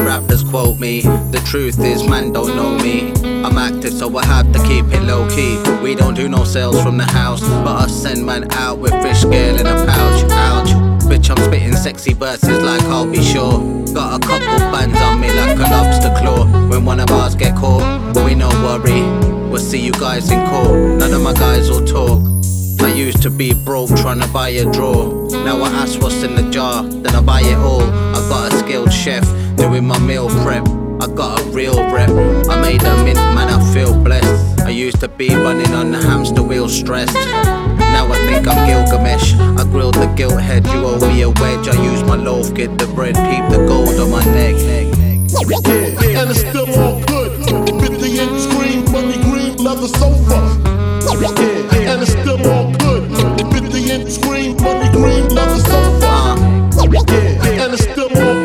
rappers quote me. The truth is, man don't know me. I'm active, so I have to keep it low key. We don't do no sales from the house, but I send man out with fish scale in a pouch. Ouch, bitch, I'm spitting sexy verses like I'll be sure. Got a couple bands on me like a lobster claw. When one of ours get caught, we no worry, we'll see you guys in court. None of my guys will talk. I used to be broke trying to buy a draw. Now I ask what's in the jar, then I buy it all. I got a skilled chef doing my meal prep. I got a real rep. I made a mint, man, I feel blessed. I used to be running on the hamster wheel stressed. Now I think I'm Gilgamesh. I grilled the guilt head, you owe me a wedge. I use my loaf, get the bread, keep the gold on my neck. Yeah, and it's still all good. 50-inch screen, money green, leather sofa. Yeah, and it's still all good.